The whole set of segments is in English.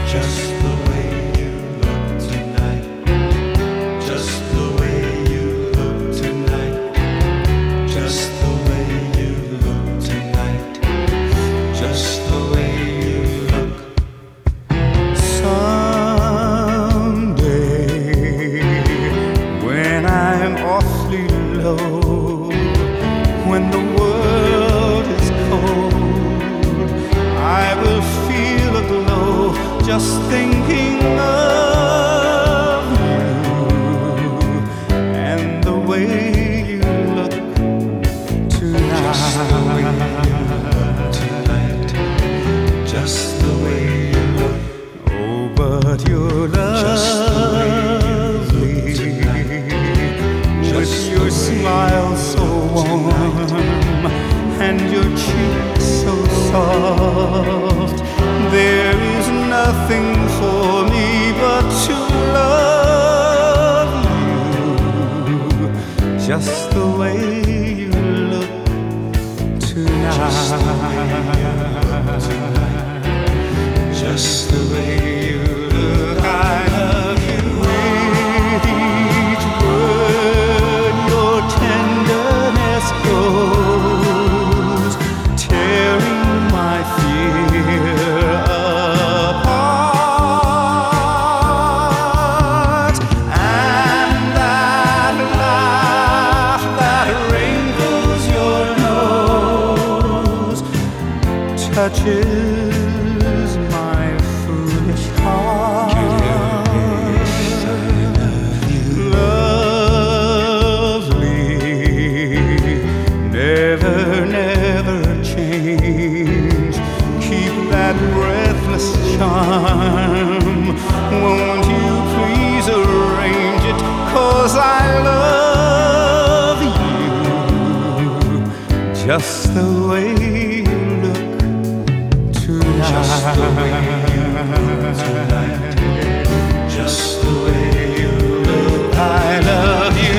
Just the way you look tonight. Just the way you look tonight. Just the way you look tonight. Just the way you look. Someday, when I'm awfully low, when the world is cold, I will feel a glow just thinking of you and the way you look tonight. Just the way you look. Oh, but you're lovely, with your smile so warm and your cheeks so soft. There is nothing for me but to love you, just the way you look tonight. Just the way you look. I love you. With each word your tenderness grows, tearing my fear apart. And that laugh that wrinkles your nose touches my foolish heart. Lovely, never, never change. Keep that breathless charm. Won't you please arrange it? 'Cause I love you just the way you look tonight. Just the way you look. I love you.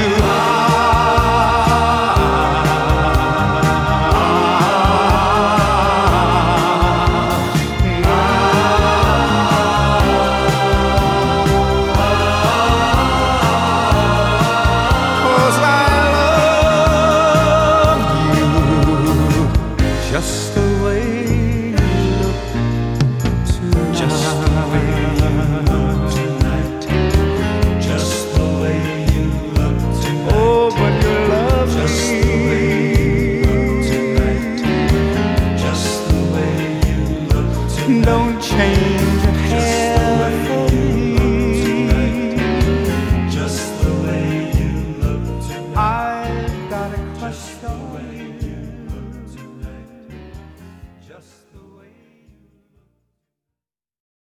Just the way you look tonight. Just the way you look tonight. Just the way you look tonight. Oh, but you're lovely. Just the way you look tonight. Just the way you look tonight. Don't change your hair.